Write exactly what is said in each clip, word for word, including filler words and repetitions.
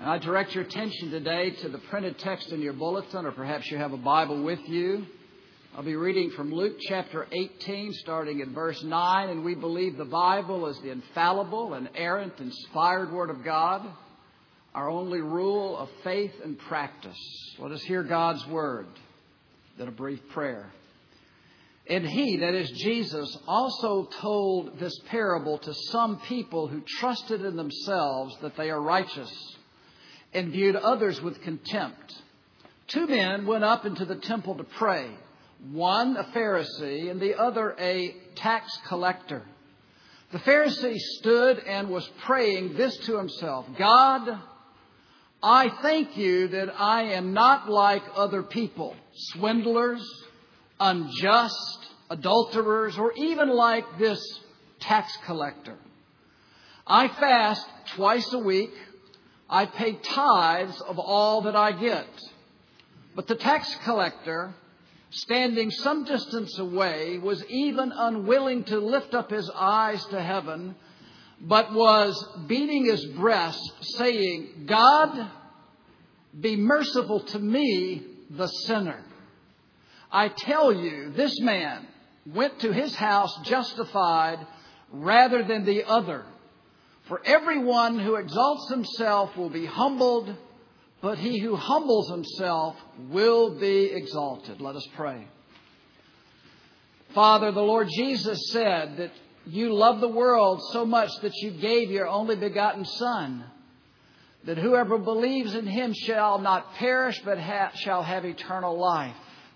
And I direct your attention today to the printed text in your bulletin, or perhaps you have a Bible with you. I'll be reading from Luke chapter eighteen, starting at verse nine. And we believe the Bible is the infallible, inerrant, inspired Word of God, our only rule of faith and practice. Let us hear God's Word. Then a brief prayer. And he, that is Jesus, also told this parable to some people who trusted in themselves that they are righteous and viewed others with contempt. Two men went up into the temple to pray, one a Pharisee and the other a tax collector. The Pharisee stood and was praying this to himself: God, I thank you that I am not like other people, swindlers, unjust, adulterers, or even like this tax collector. I fast twice a week. I pay tithes of all that I get. But the tax collector, standing some distance away, was even unwilling to lift up his eyes to heaven, but was beating his breast, saying, God, be merciful to me, the sinner. I tell you, this man went to his house justified rather than the other. For everyone who exalts himself will be humbled, but he who humbles himself will be exalted. Let us pray. Father, the Lord Jesus said that you love the world so much that you gave your only begotten Son, that whoever believes in him shall not perish, but ha- shall have eternal life.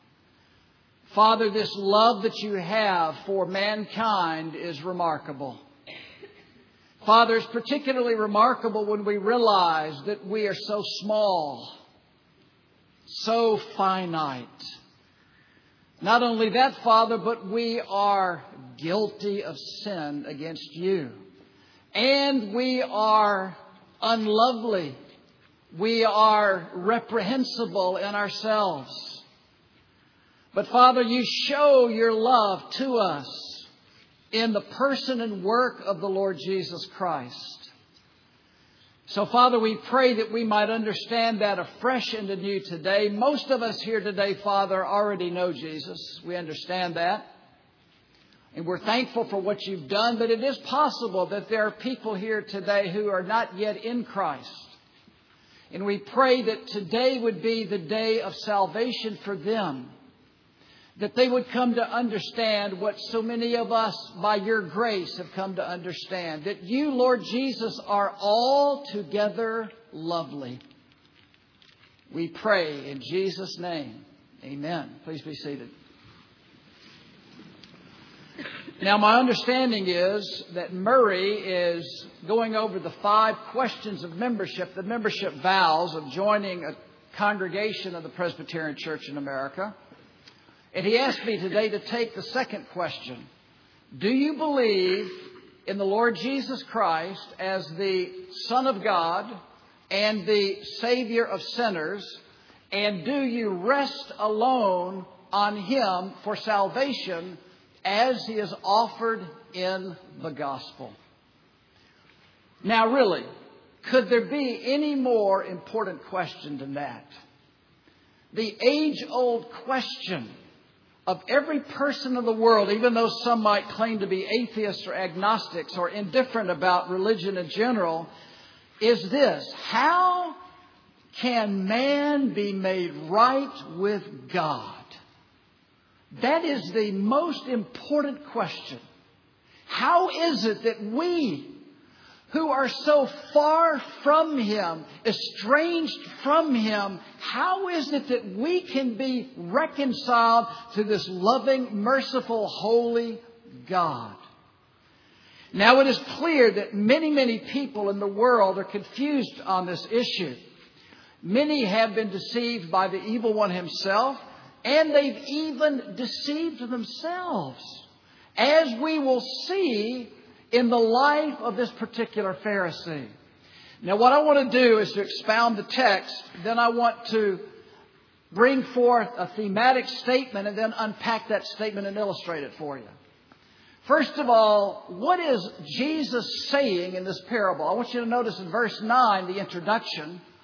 Father, this love that you have for mankind is remarkable. Father, it's particularly remarkable when we realize that we are so small, so finite. Not only that, Father, but we are guilty of sin against you. And we are unlovely. We are reprehensible in ourselves. But Father, you show your love to us in the person and work of the Lord Jesus Christ. So, Father, we pray that we might understand that afresh and anew today. Most of us here today, Father, already know Jesus. We understand that. And we're thankful for what you've done. But it is possible that there are people here today who are not yet in Christ. And we pray that today would be the day of salvation for them. That they would come to understand what so many of us, by your grace, have come to understand. That you, Lord Jesus, are altogether lovely. We pray in Jesus' name. Amen. Please be seated. Now, my understanding is that Murray is going over the five questions of membership, the membership vows of joining a congregation of the Presbyterian Church in America. And he asked me today to take the second question. Do you believe in the Lord Jesus Christ as the Son of God and the Savior of sinners? And do you rest alone on Him for salvation as He is offered in the gospel? Now, really, could there be any more important question than that? The age-old question of every person in the world, even though some might claim to be atheists or agnostics or indifferent about religion in general, is this: how can man be made right with God? That is the most important question. How is it that we, who are so far from Him, estranged from Him, how is it that we can be reconciled to this loving, merciful, holy God? Now, it is clear that many, many people in the world are confused on this issue. Many have been deceived by the evil one himself, and they've even deceived themselves, as we will see in the life of this particular Pharisee. Now, what I want to do is to expound the text. Then I want to bring forth a thematic statement and then unpack that statement and illustrate it for you. First of all, what is Jesus saying in this parable? I want you to notice in verse nine, the introduction.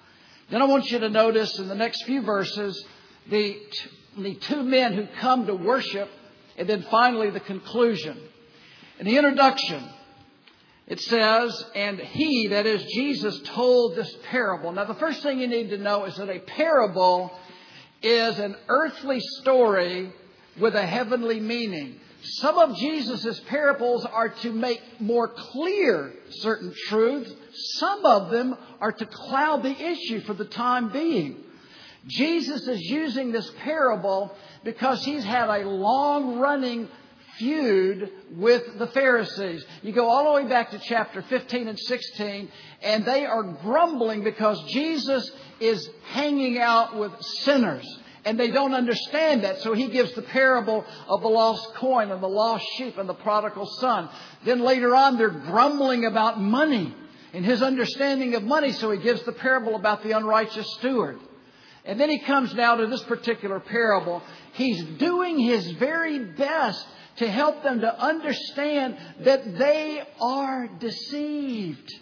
Then I want you to notice in the next few verses the, the two men who come to worship, and then finally the conclusion. In the introduction, it says, and he, that is Jesus, told this parable. Now, the first thing you need to know is that a parable is an earthly story with a heavenly meaning. Some of Jesus' parables are to make more clear certain truths. Some of them are to cloud the issue for the time being. Jesus is using this parable because he's had a long-running feud with the Pharisees. You go all the way back to chapter fifteen and sixteen, and they are grumbling because Jesus is hanging out with sinners. And they don't understand that. So he gives the parable of the lost coin and the lost sheep and the prodigal son. Then later on, they're grumbling about money and his understanding of money. So he gives the parable about the unrighteous steward. And then he comes now to this particular parable. He's doing his very best to help them to understand that they are deceived.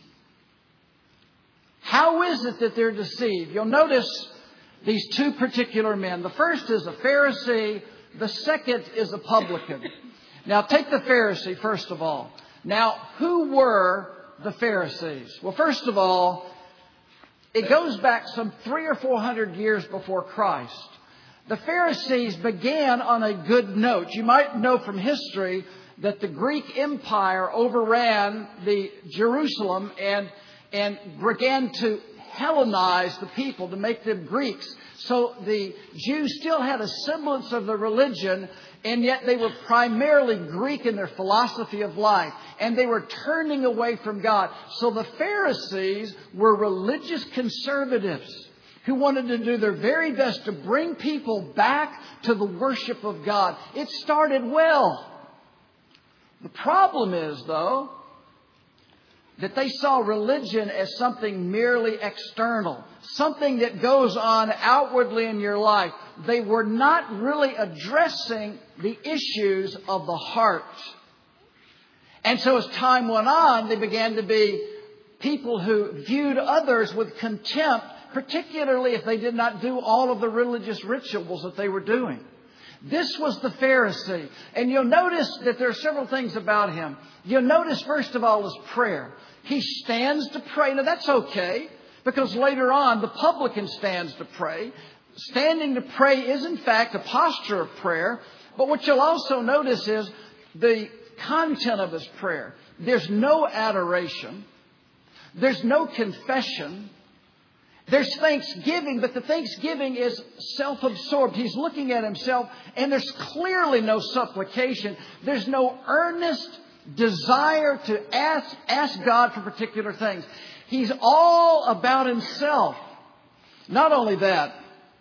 How is it that they're deceived? You'll notice these two particular men. The first is a Pharisee. The second is a publican. Now, take the Pharisee first of all. Now, who were the Pharisees? Well, first of all, it goes back some three or four hundred years before Christ. The Pharisees began on a good note. You might know from history that the Greek Empire overran the Jerusalem and, and began to Hellenize the people, to make them Greeks. So the Jews still had a semblance of the religion, and yet they were primarily Greek in their philosophy of life. And they were turning away from God. So the Pharisees were religious conservatives who wanted to do their very best to bring people back to the worship of God. It started well. The problem is, though, that they saw religion as something merely external, something that goes on outwardly in your life. They were not really addressing the issues of the heart. And so as time went on, they began to be people who viewed others with contempt, particularly if they did not do all of the religious rituals that they were doing. This was the Pharisee. And you'll notice that there are several things about him. You'll notice, first of all, his prayer. He stands to pray. Now, that's okay, because later on, the publican stands to pray. Standing to pray is, in fact, a posture of prayer. But what you'll also notice is the content of his prayer. There's no adoration. There's no confession. There's thanksgiving, but the thanksgiving is self-absorbed. He's looking at himself, and there's clearly no supplication. There's no earnest desire to ask, ask God for particular things. He's all about himself. Not only that,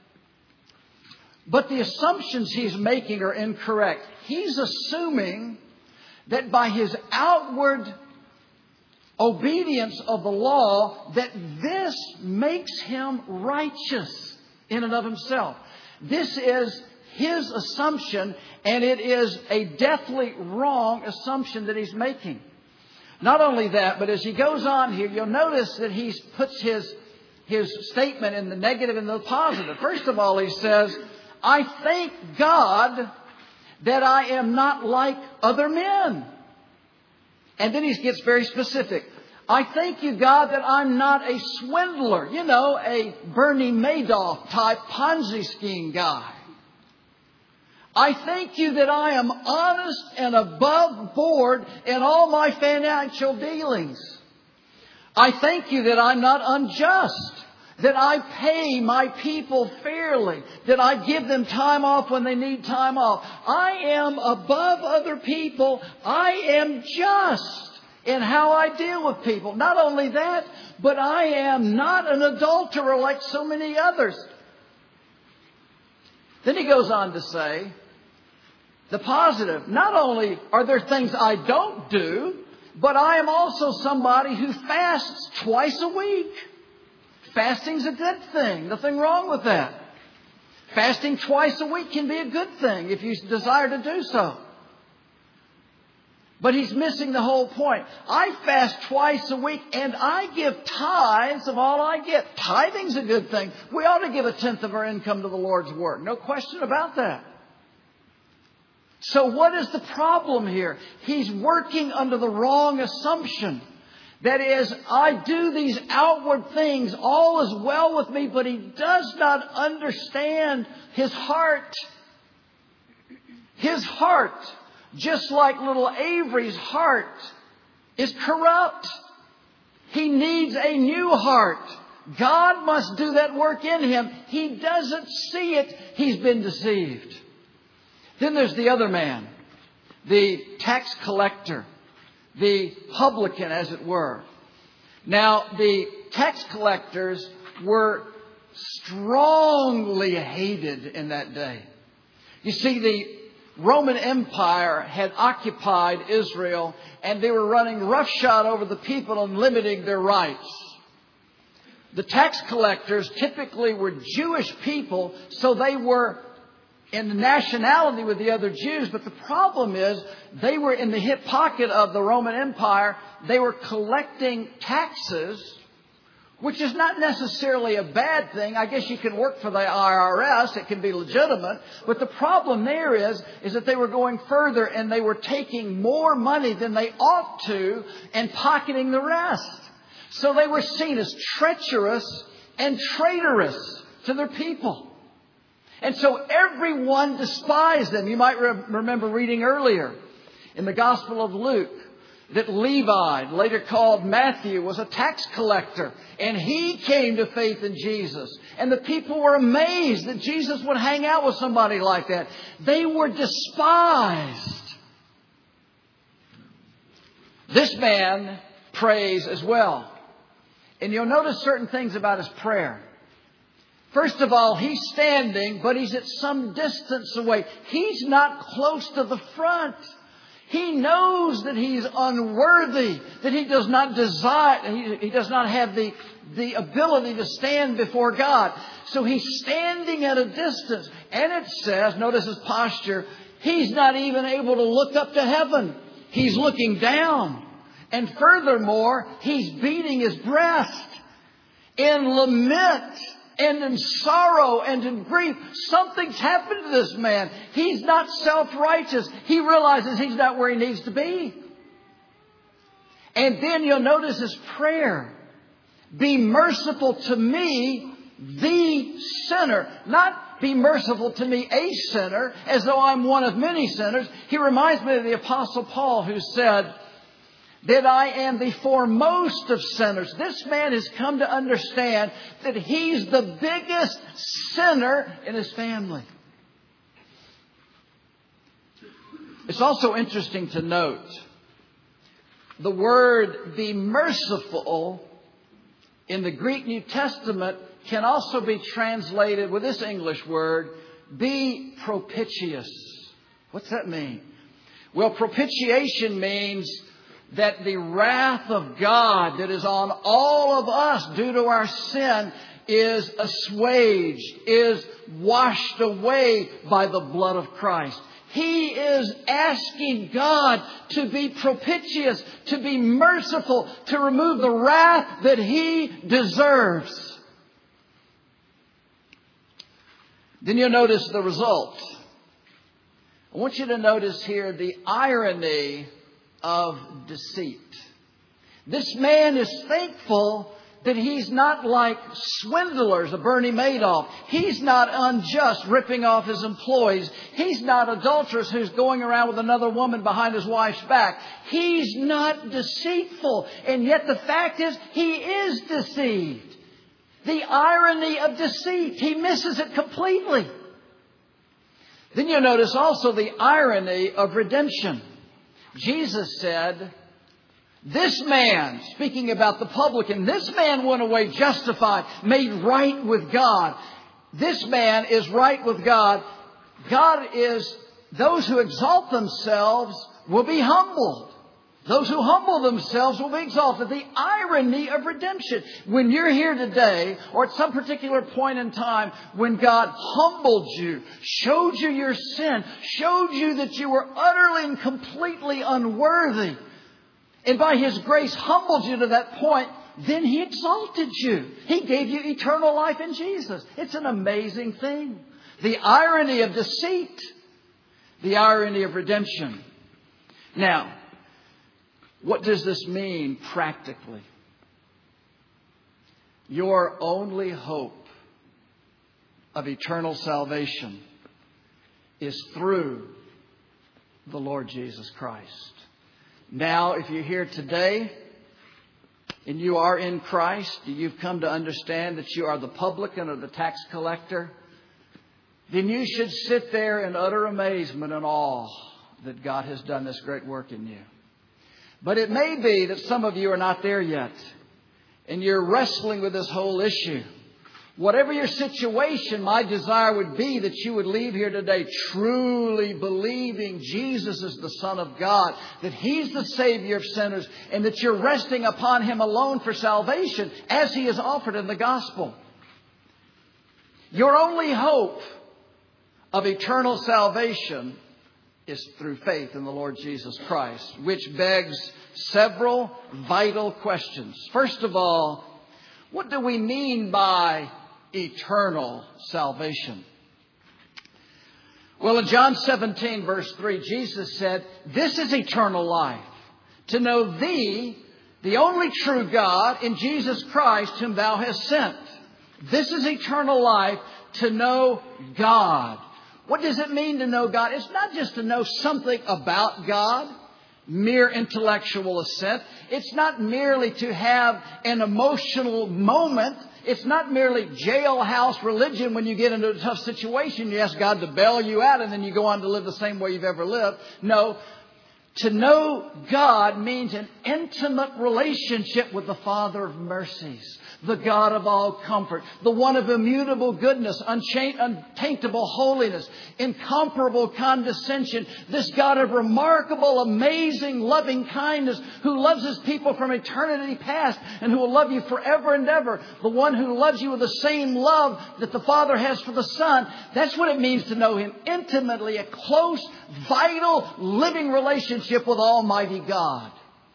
but the assumptions he's making are incorrect. He's assuming that by his outward obedience of the law, that this makes him righteous in and of himself. This is his assumption, and it is a deathly wrong assumption that he's making. Not only that, but as he goes on here, you'll notice that he puts his, his statement in the negative and the positive. First of all, he says, I thank God that I am not like other men. And then he gets very specific. I thank you, God, that I'm not a swindler. You know, a Bernie Madoff type Ponzi scheme guy. I thank you that I am honest and above board in all my financial dealings. I thank you that I'm not unjust, that I pay my people fairly, that I give them time off when they need time off. I am above other people. I am just in how I deal with people. Not only that, but I am not an adulterer like so many others. Then he goes on to say, the positive, not only are there things I don't do, but I am also somebody who fasts twice a week. Fasting's a good thing. Nothing wrong with that. Fasting twice a week can be a good thing if you desire to do so. But he's missing the whole point. I fast twice a week and I give tithes of all I get. Tithing's a good thing. We ought to give a tenth of our income to the Lord's work. No question about that. So what is the problem here? He's working under the wrong assumption. That is, I do these outward things, all is well with me, but he does not understand his heart. His heart, just like little Avery's heart, is corrupt. He needs a new heart. God must do that work in him. He doesn't see it. He's been deceived. Then there's the other man, the tax collector, the publican, as it were. Now, the tax collectors were strongly hated in that day. You see, the Roman Empire had occupied Israel, and they were running roughshod over the people and limiting their rights. The tax collectors typically were Jewish people, so they were in the nationality with the other Jews. But the problem is they were in the hip pocket of the Roman Empire. They were collecting taxes, which is not necessarily a bad thing. I guess you can work for the I R S. It can be legitimate. But the problem there is, is that they were going further and they were taking more money than they ought to and pocketing the rest. So they were seen as treacherous and traitorous to their people. And so everyone despised them. You might re- remember reading earlier in the Gospel of Luke that Levi, later called Matthew, was a tax collector. And he came to faith in Jesus. And the people were amazed that Jesus would hang out with somebody like that. They were despised. This man prays as well. And you'll notice certain things about his prayer. First of all, he's standing, but he's at some distance away. He's not close to the front. He knows that he's unworthy, that he does not desire, he, he does not have the, the ability to stand before God. So he's standing at a distance. And it says, notice his posture, he's not even able to look up to heaven. He's looking down. And furthermore, he's beating his breast in lament. And in sorrow and in grief, something's happened to this man. He's not self-righteous. He realizes he's not where he needs to be. And then you'll notice his prayer. Be merciful to me, the sinner. Not be merciful to me, a sinner, as though I'm one of many sinners. He reminds me of the Apostle Paul, who said that I am the foremost of sinners. This man has come to understand that he's the biggest sinner in his family. It's also interesting to note the word be merciful in the Greek New Testament can also be translated with this English word, be propitious. What's that mean? Well, propitiation means that the wrath of God that is on all of us due to our sin is assuaged, is washed away by the blood of Christ. He is asking God to be propitious, to be merciful, to remove the wrath that He deserves. Then you'll notice the result. I want you to notice here the irony of deceit. This man is thankful that he's not like swindlers, a Bernie Madoff. He's not unjust, ripping off his employees. He's not adulterous who's going around with another woman behind his wife's back. He's not deceitful. And yet the fact is, he is deceived. The irony of deceit. He misses it completely. Then you'll notice also the irony of redemption. Jesus said, this man, speaking about the publican, this man went away justified, made right with God. This man is right with God. God is, those who exalt themselves will be humbled. Those who humble themselves will be exalted. The irony of redemption. When you're here today, or at some particular point in time, when God humbled you, showed you your sin, showed you that you were utterly and completely unworthy, and by His grace humbled you to that point, then He exalted you. He gave you eternal life in Jesus. It's an amazing thing. The irony of deceit. The irony of redemption. Now, what does this mean practically? Your only hope of eternal salvation is through the Lord Jesus Christ. Now, if you're here today and you are in Christ, you've come to understand that you are the publican or the tax collector, then you should sit there in utter amazement and awe that God has done this great work in you. But it may be that some of you are not there yet, and you're wrestling with this whole issue. Whatever your situation, my desire would be that you would leave here today truly believing Jesus is the Son of God, that He's the Savior of sinners, and that you're resting upon Him alone for salvation as He is offered in the gospel. Your only hope of eternal salvation is through faith in the Lord Jesus Christ, which begs several vital questions. First of all, what do we mean by eternal salvation? Well, in John seventeen, verse three, Jesus said, "This is eternal life, to know Thee, the only true God, in Jesus Christ, whom Thou hast sent." This is eternal life, to know God. What does it mean to know God? It's not just to know something about God, mere intellectual assent. It's not merely to have an emotional moment. It's not merely jailhouse religion when you get into a tough situation. You ask God to bail you out and then you go on to live the same way you've ever lived. No. To know God means an intimate relationship with the Father of mercies, the God of all comfort, the one of immutable goodness, untaintable holiness, incomparable condescension, this God of remarkable, amazing, loving kindness, who loves His people from eternity past and who will love you forever and ever, the one who loves you with the same love that the Father has for the Son. That's what it means to know Him intimately, a close, vital, living relationship with Almighty God.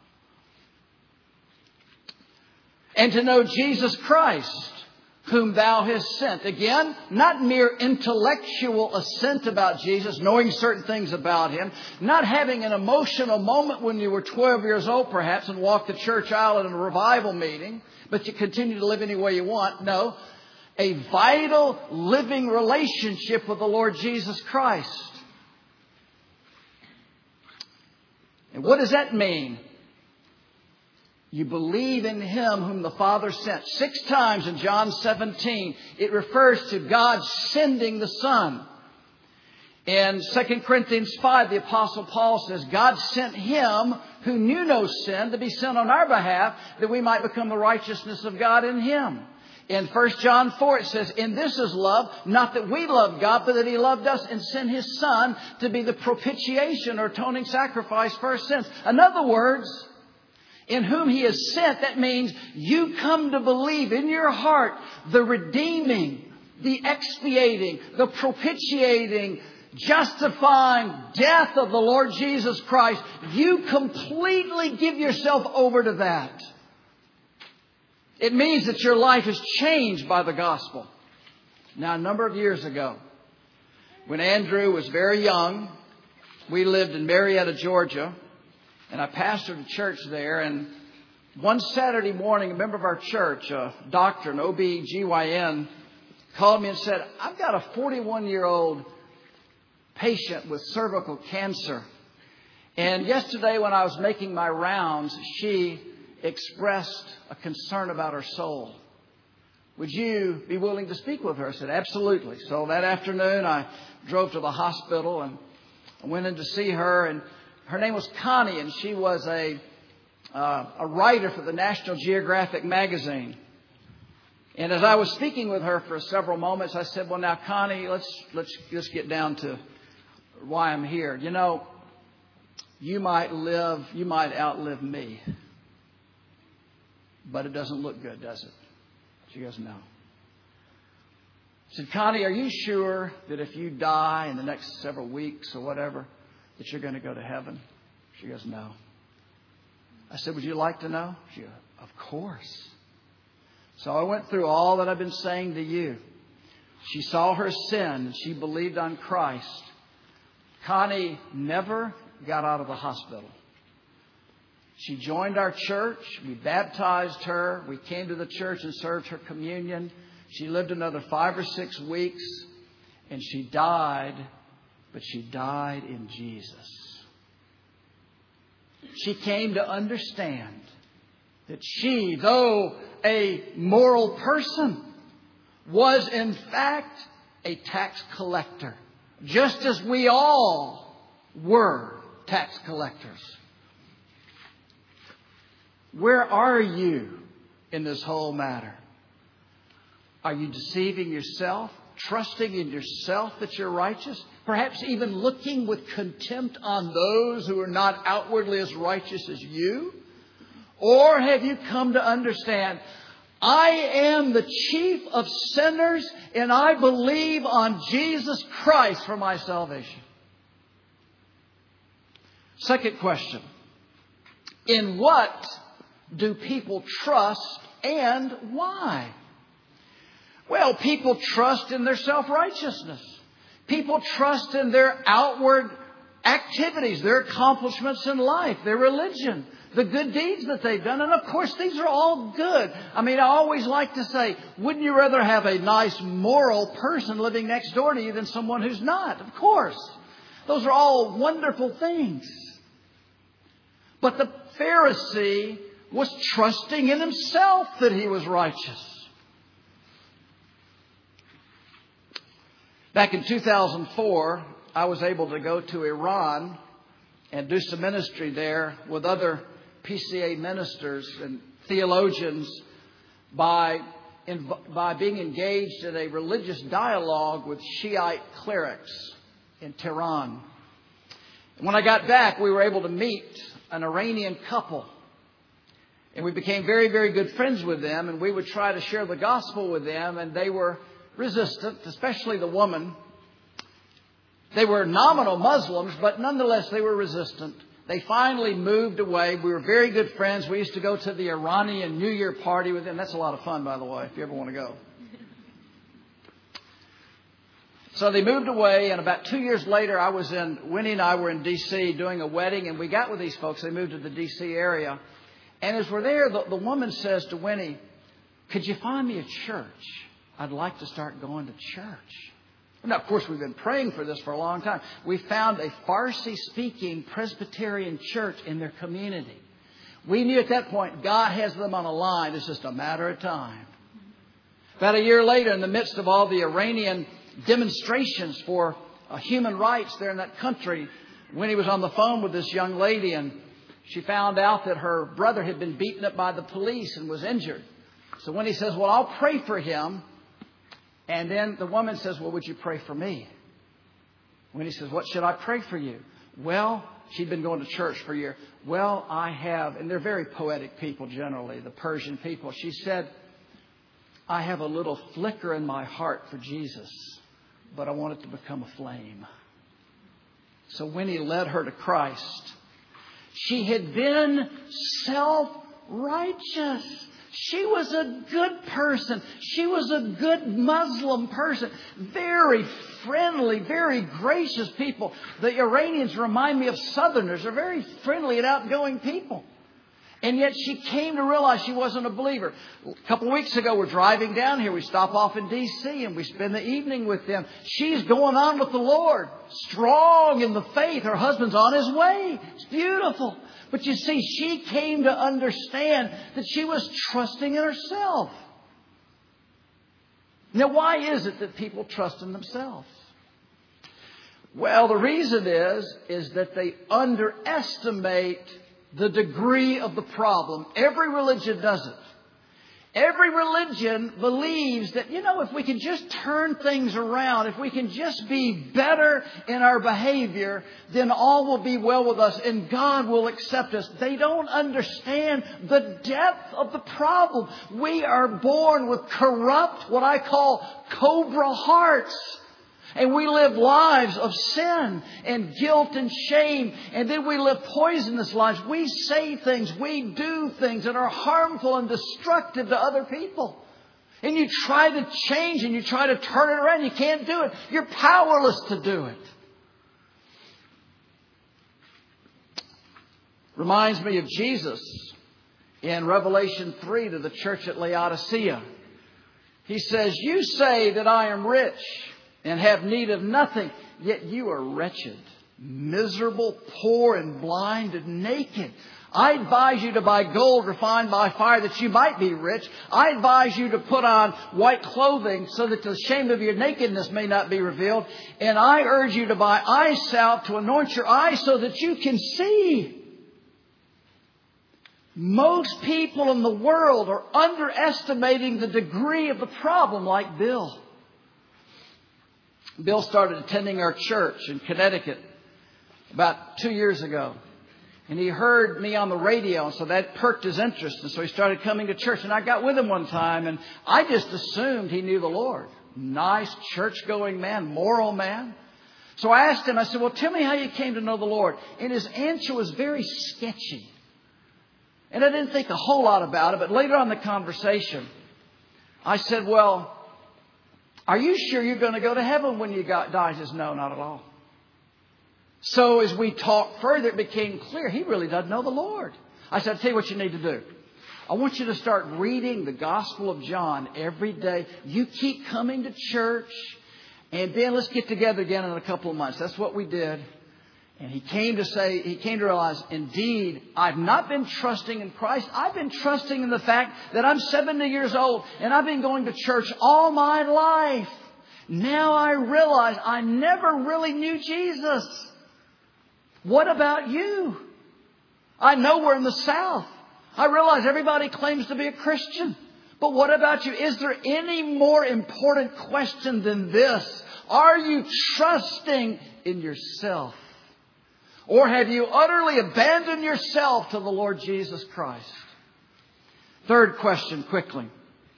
And to know Jesus Christ, whom Thou hast sent. Again, not mere intellectual assent about Jesus, knowing certain things about Him, not having an emotional moment when you were twelve years old perhaps and walked the church aisle at a revival meeting, but you continue to live any way you want. No, a vital, living relationship with the Lord Jesus Christ. And what does that mean? You believe in Him whom the Father sent. Six times in John seventeen, it refers to God sending the Son. In Second Corinthians five, the Apostle Paul says, God sent Him who knew no sin to be sent on our behalf, that we might become the righteousness of God in Him. In First John four, it says, in this is love, not that we loved God, but that He loved us and sent His Son to be the propitiation or atoning sacrifice for our sins. In other words, in whom He has sent, that means you come to believe in your heart the redeeming, the expiating, the propitiating, justifying death of the Lord Jesus Christ. You completely give yourself over to that. It means that your life is changed by the gospel. Now, a number of years ago, when Andrew was very young, we lived in Marietta, Georgia, and I pastored a church there. And one Saturday morning, a member of our church, a doctor, an O B G Y N, called me and said, I've got a forty-one-year-old patient with cervical cancer. And yesterday when I was making my rounds, she expressed a concern about her soul. Would you be willing to speak with her? I said, absolutely. So that afternoon I drove to the hospital and I went in to see her. And her name was Connie, and she was a uh, a writer for the National Geographic magazine. And as I was speaking with her for several moments, I said, well, now, Connie, let's let's just get down to why I'm here. You know, you might live, you might outlive me. But it doesn't look good, does it? She goes, no. I said, Connie, are you sure that if you die in the next several weeks or whatever, that you're going to go to heaven? She goes, no. I said, would you like to know? She goes, of course. So I went through all that I've been saying to you. She saw her sin and she believed on Christ. Connie never got out of the hospital. She joined our church. We baptized her. We came to the church and served her communion. She lived another five or six weeks and she died, but she died in Jesus. She came to understand that she, though a moral person, was in fact a tax collector, just as we all were tax collectors. Where are you in this whole matter? Are you deceiving yourself, trusting in yourself that you're righteous? Perhaps even looking with contempt on those who are not outwardly as righteous as you? Or have you come to understand, I am the chief of sinners and I believe on Jesus Christ for my salvation? Second question. In what do people trust and why? Well, people trust in their self-righteousness. People trust in their outward activities, their accomplishments in life, their religion, the good deeds that they've done. And of course, these are all good. I mean, I always like to say, wouldn't you rather have a nice moral person living next door to you than someone who's not? Of course. Those are all wonderful things. But the Pharisee was trusting in himself that he was righteous. Back in two thousand four, I was able to go to Iran and do some ministry there with other P C A ministers and theologians by, in, by being engaged in a religious dialogue with Shiite clerics in Tehran. When I got back, we were able to meet an Iranian couple. And we became very, very good friends with them. And we would try to share the gospel with them. And they were resistant, especially the woman. They were nominal Muslims, but nonetheless they were resistant. They finally moved away. We were very good friends. We used to go to the Iranian New Year party with them. That's a lot of fun, by the way, if you ever want to go. So they moved away, and about two years later, I was in, Winnie and I were in D C doing a wedding, and we got with these folks. They moved to the D C area. And as we're there, the, the woman says to Winnie, could you find me a church? I'd like to start going to church. Now, of course, we've been praying for this for a long time. We found a Farsi-speaking Presbyterian church in their community. We knew at that point God has them on a line. It's just a matter of time. About a year later, in the midst of all the Iranian demonstrations for uh, human rights there in that country, Winnie was on the phone with this young lady, and she found out that her brother had been beaten up by the police and was injured. So Winnie says, well, I'll pray for him. And then the woman says, well, would you pray for me? Winnie says, what should I pray for you? Well, she'd been going to church for a year. Well, I have, and they're very poetic people generally, the Persian people. She said, I have a little flicker in my heart for Jesus, but I want it to become a flame. So Winnie led her to Christ. She had been self-righteous. She was a good person. She was a good Muslim person. Very friendly, very gracious people. The Iranians remind me of Southerners. They're very friendly and outgoing people. And yet she came to realize she wasn't a believer. A couple of weeks ago, we're driving down here. We stop off in D C and we spend the evening with them. She's going on with the Lord, strong in the faith. Her husband's on his way. It's beautiful. But you see, she came to understand that she was trusting in herself. Now, why is it that people trust in themselves? Well, the reason is, is that they underestimate the degree of the problem. Every religion does it. Every religion believes that, you know, if we can just turn things around, if we can just be better in our behavior, then all will be well with us and God will accept us. They don't understand the depth of the problem. We are born with corrupt, what I call cobra hearts. And we live lives of sin and guilt and shame. And then we live poisonous lives. We say things, we do things that are harmful and destructive to other people. And you try to change and you try to turn it around. You can't do it. You're powerless to do it. Reminds me of Jesus in Revelation three to the church at Laodicea. He says, "You say that I am rich and have need of nothing, yet you are wretched, miserable, poor, and blind, and naked. I advise you to buy gold refined by fire that you might be rich. I advise you to put on white clothing so that the shame of your nakedness may not be revealed. And I urge you to buy eye salve to anoint your eyes so that you can see." Most people in the world are underestimating the degree of the problem like Bill. Bill started attending our church in Connecticut about two years ago. And he heard me on the radio, and so that perked his interest. And so he started coming to church. And I got with him one time, and I just assumed he knew the Lord. Nice, church-going man, moral man. So I asked him, I said, "Well, tell me how you came to know the Lord." And his answer was very sketchy. And I didn't think a whole lot about it. But later on in the conversation, I said, "Well, are you sure you're going to go to heaven when you got, die?" He says, "No, not at all." So as we talked further, it became clear he really doesn't know the Lord. I said, "I'll tell you what you need to do. I want you to start reading the Gospel of John every day. You keep coming to church, and then let's get together again in a couple of months." That's what we did. And he came to say, he came to realize, indeed, I've not been trusting in Christ. I've been trusting in the fact that I'm seventy years old and I've been going to church all my life. Now I realize I never really knew Jesus. What about you? I know we're in the South. I realize everybody claims to be a Christian. But what about you? Is there any more important question than this? Are you trusting in yourself? Or have you utterly abandoned yourself to the Lord Jesus Christ? Third question, quickly.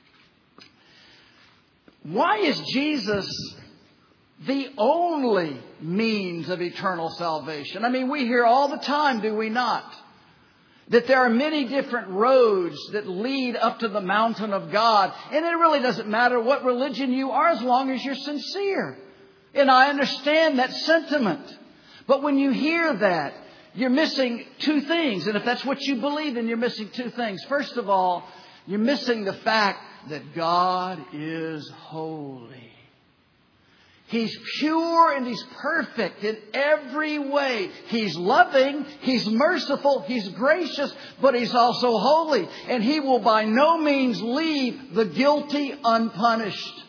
Why is Jesus the only means of eternal salvation? I mean, we hear all the time, do we not, that there are many different roads that lead up to the mountain of God. And it really doesn't matter what religion you are as long as you're sincere. And I understand that sentiment. But when you hear that, you're missing two things. And if that's what you believe, then you're missing two things. First of all, you're missing the fact that God is holy. He's pure and He's perfect in every way. He's loving, He's merciful, He's gracious, but He's also holy. And He will by no means leave the guilty unpunished.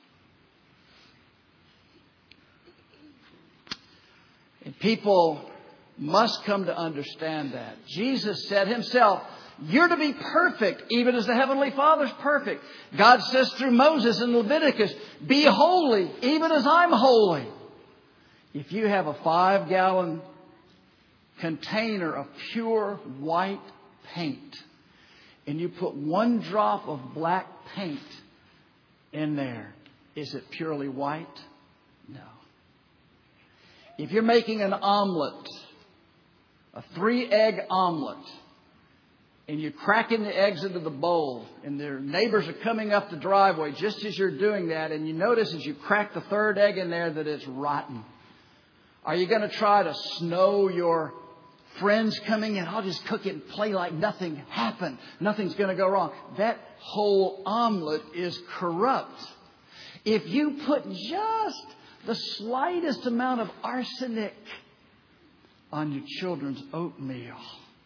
And people must come to understand that. Jesus said Himself, "You're to be perfect, even as the Heavenly Father's perfect." God says through Moses in Leviticus, "Be holy, even as I'm holy." If you have a five-gallon container of pure white paint, and you put one drop of black paint in there, is it purely white? No. If you're making an omelet, a three-egg omelet, and you're cracking the eggs into the bowl, and their neighbors are coming up the driveway just as you're doing that, and you notice as you crack the third egg in there that it's rotten, are you going to try to snow your friends coming in? "I'll just cook it and play like nothing happened. Nothing's going to go wrong." That whole omelet is corrupt. If you put just the slightest amount of arsenic on your children's oatmeal,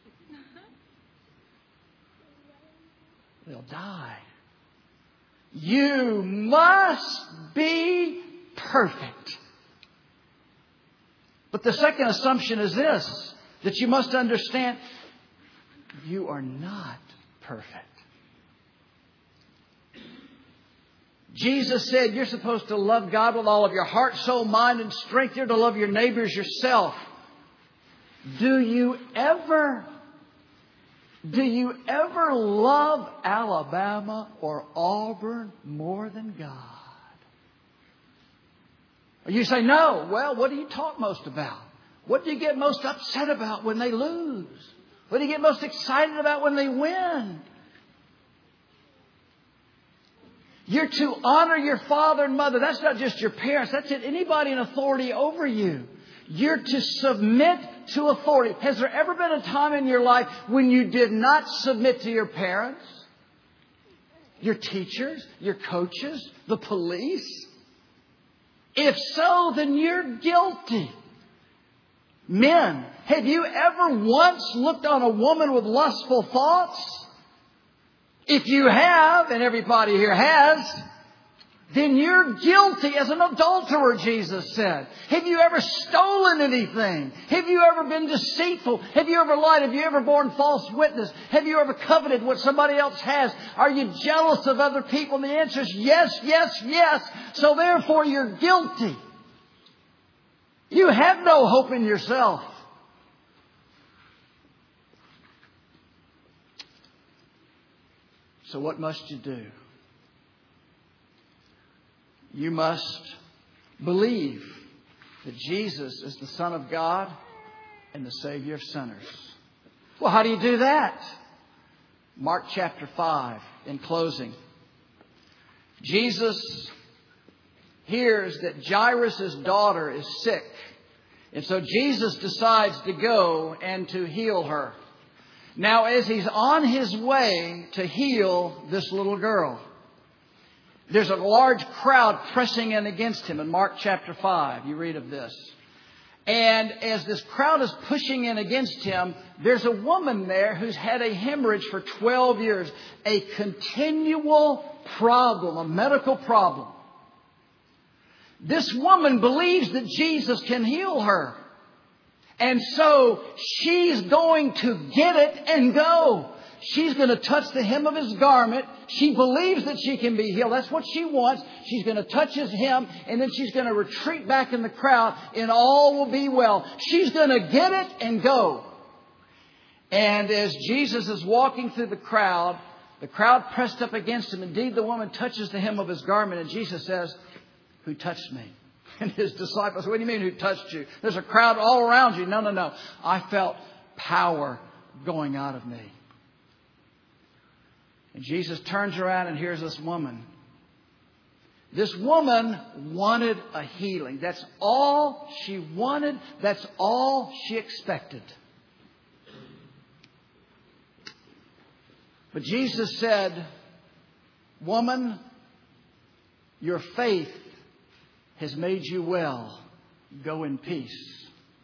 they'll die. You must be perfect. But the second assumption is this, that you must understand, you are not perfect. Jesus said you're supposed to love God with all of your heart, soul, mind, and strength. You're to love your neighbors yourself. Do you ever, do you ever love Alabama or Auburn more than God? Or you say, no. Well, what do you talk most about? What do you get most upset about when they lose? What do you get most excited about when they win? You're to honor your father and mother. That's not just your parents. That's it. Anybody in authority over you. You're to submit to authority. Has there ever been a time in your life when you did not submit to your parents, your teachers, your coaches, the police? If so, then you're guilty. Men, have you ever once looked on a woman with lustful thoughts? If you have, and everybody here has, then you're guilty as an adulterer, Jesus said. Have you ever stolen anything? Have you ever been deceitful? Have you ever lied? Have you ever borne false witness? Have you ever coveted what somebody else has? Are you jealous of other people? And the answer is yes, yes, yes. So therefore you're guilty. You have no hope in yourself. So what must you do? You must believe that Jesus is the Son of God and the Savior of sinners. Well, how do you do that? Mark chapter five, in closing. Jesus hears that Jairus' daughter is sick. And so Jesus decides to go and to heal her. Now, as he's on his way to heal this little girl, there's a large crowd pressing in against him in Mark chapter five. You read of this. And as this crowd is pushing in against him, there's a woman there who's had a hemorrhage for twelve years. A continual problem, a medical problem. This woman believes that Jesus can heal her. And so she's going to get it and go. She's going to touch the hem of his garment. She believes that she can be healed. That's what she wants. She's going to touch his hem, and then she's going to retreat back in the crowd, and all will be well. She's going to get it and go. And as Jesus is walking through the crowd, the crowd pressed up against him. Indeed, the woman touches the hem of his garment, and Jesus says, "Who touched me?" And his disciples, "What do you mean, who touched you? There's a crowd all around you." "No, no, no. I felt power going out of me." And Jesus turns around and here's this woman. This woman wanted a healing. That's all she wanted. That's all she expected. But Jesus said, "Woman, your faith has made you well. Go in peace."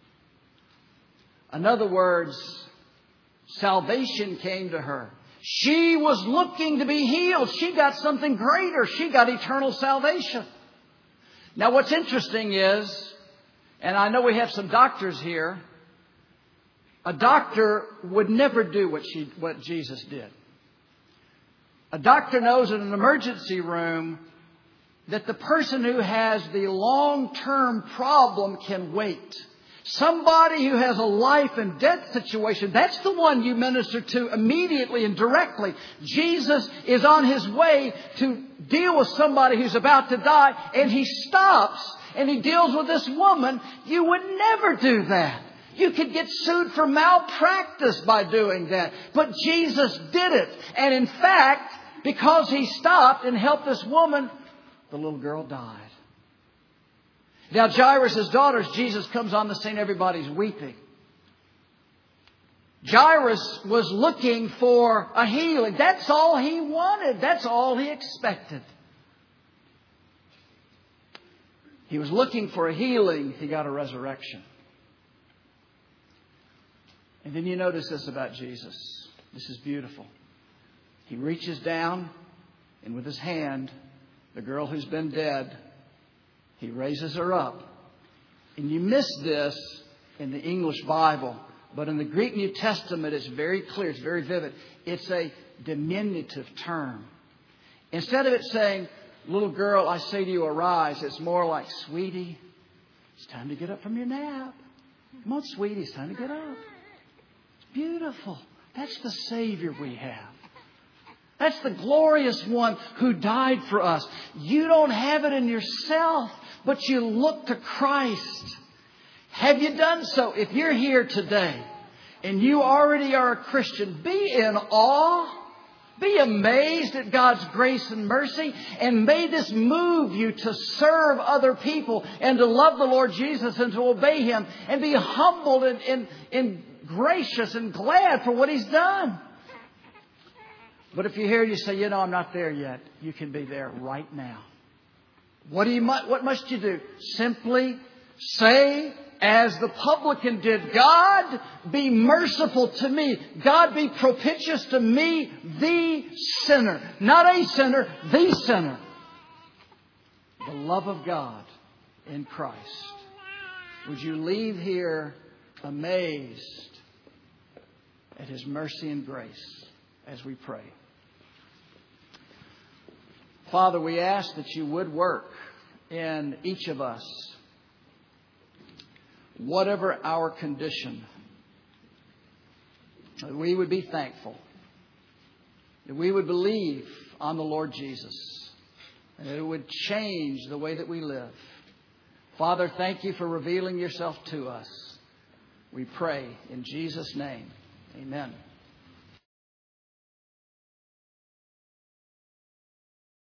In other words, salvation came to her. She was looking to be healed. She got something greater. She got eternal salvation. Now, what's interesting is, and I know we have some doctors here, a doctor would never do what she, what Jesus did. A doctor knows in an emergency room that the person who has the long-term problem can wait. Somebody who has a life and death situation, that's the one you minister to immediately and directly. Jesus is on his way to deal with somebody who's about to die, and he stops and he deals with this woman. You would never do that. You could get sued for malpractice by doing that. But Jesus did it. And in fact, because he stopped and helped this woman, the little girl died. Now, Jairus' daughters, Jesus comes on the scene. Everybody's weeping. Jairus was looking for a healing. That's all he wanted. That's all he expected. He was looking for a healing. He got a resurrection. And then you notice this about Jesus. This is beautiful. He reaches down, and with his hand, the girl who's been dead, he raises her up. And you miss this in the English Bible. But in the Greek New Testament, it's very clear. It's very vivid. It's a diminutive term. Instead of it saying, little girl, I say to you, arise. It's more like, sweetie, it's time to get up from your nap. Come on, sweetie, it's time to get up. It's beautiful. That's the Savior we have. That's the glorious one who died for us. You don't have it in yourself, but you look to Christ. Have you done so? If you're here today and you already are a Christian, be in awe. Be amazed at God's grace and mercy, and may this move you to serve other people and to love the Lord Jesus and to obey Him and be humbled and, and, and gracious and glad for what He's done. But if you're here and you say, you know, I'm not there yet, you can be there right now. What do you, what must you do? Simply say, as the publican did, God, be merciful to me. God, be propitious to me, the sinner. Not a sinner, the sinner. The love of God in Christ. Would you leave here amazed at His mercy and grace as we pray? Father, we ask that You would work in each of us, whatever our condition, that we would be thankful, that we would believe on the Lord Jesus, and that it would change the way that we live. Father, thank You for revealing Yourself to us. We pray in Jesus' name. Amen.